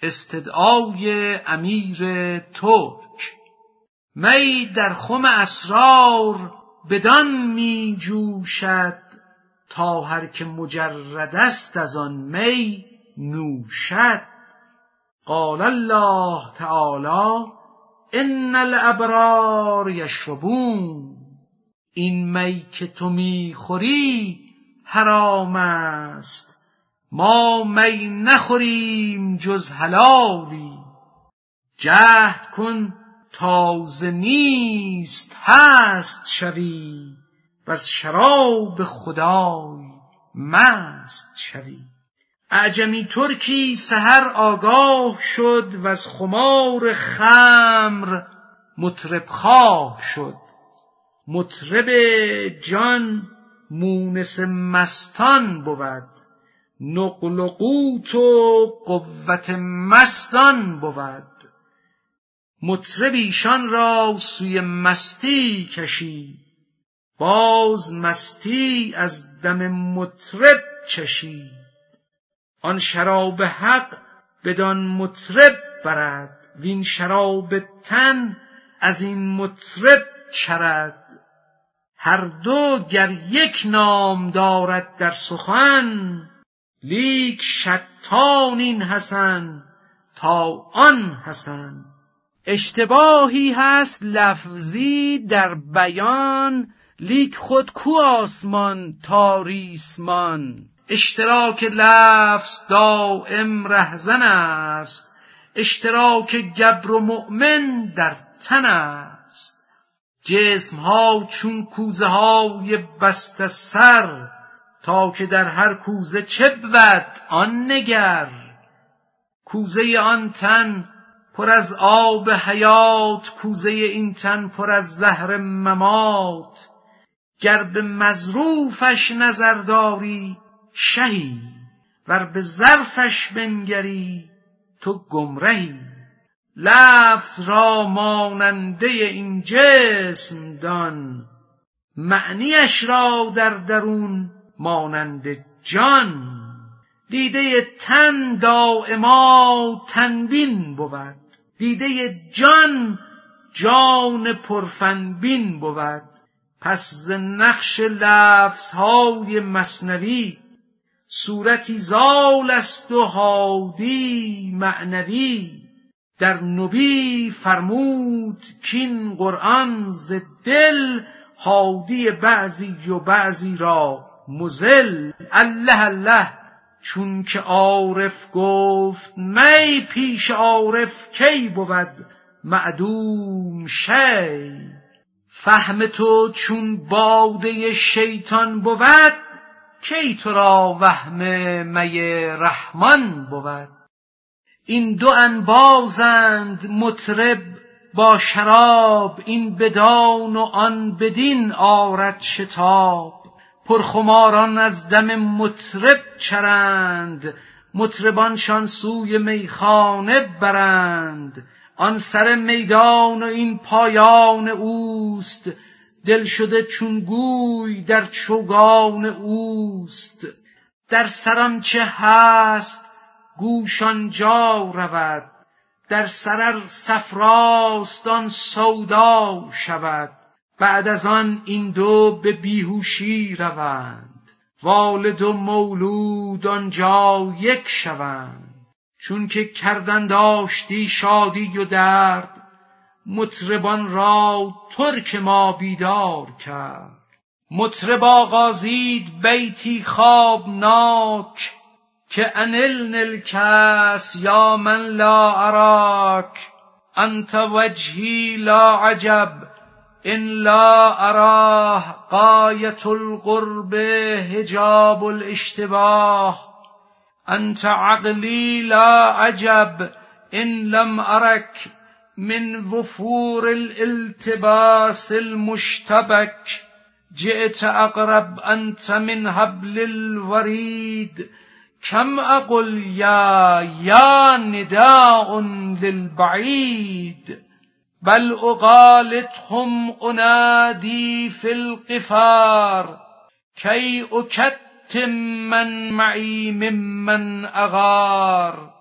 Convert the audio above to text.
استدعای امیر ترک. می در خم اسرار بدان می جوشد، تا هر که مجرد است از آن می نوشد. قال الله تعالی ان الابرار یشربون. این می که تو می خوری حرام است، ما می نخوریم جز حلالی. جهد کن تازه نیست هست شوی، وز شراب خدای مست شوی. اعجمی ترکی سحر آگاه شد، وز خمار خمر مطرب خواه شد. مطرب جان مونس مستان بود، نقل و قوت و قوت مستان بود. مطرب ایشان را سوی مستی کشید، باز مستی از دم مطرب چشید. آن شراب حق بدان مطرب برد، وین شراب تن از این مطرب چرد. هر دو گر یک نام دارد در سخن، لیک شطان این حسن تا آن حسن. اشتباهی هست لفظی در بیان، لیک خود کو آسمان تا ریسمان. اشتراک لفظ دائم رهزن است، اشتراک گبر و مؤمن در تن است. جسم ها چون کوزه های بسته سر، تا که در هر کوزه چه بود آن نگر. کوزه آن تن پر از آب حیات، کوزه این تن پر از زهر ممات. گر به مظروفش نظر داری شهی، ور به ظرفش بنگری تو گمرهی. لفظ را ماننده این جسم دان، معنیش را در درون مانند جان. دیده تن دائما تنبین بود، دیده جان جان پرفنبین بود. پس ز نقش لفظهای مثنوی، صورتی زال است و هادی معنوی. در نبی فرمود کین قرآن ز دل، هادی بعضی و بعضی را مضل. الله الله چون که عارف گفت می، پیش عارف کی بود معدوم شی. فهم تو چون باده شیطان بود، کی تو را وهم می رحمان بود. این دو انبازند مطرب با شراب، این بدان و آن بدین آرد شتاب. پرخماران از دم مطرب چرند، مطربانشان سوی میخانه برند. آن سر میدان و این پایان اوست، دل شده چون گوی در چوگان اوست. در سران چه هست گوش آنجا رود، در سرر صفراست آن سودا شود. بعد از آن این دو به بیهوشی روند، والد و مولود آنجا یک شوند. چون که کردند آشتی شادی و درد، مطربان را ترک ما بیدار کرد. مطرب آغازید بیتی خوابناک، که انلن الکاس یا من لا اراک. انت وجهی لا عجب ان لا اراه، غایت القرب حجاب الاشتباه. انت عقلی لا عجب ان لم ارک، من وفور الالتباس المشتبك. جئت اقرب انت من حبل الورید، کم اقل یا نداء للبعید. بل اقالتهم انادی فی القفار، کی اکتم من معی ممن اغار.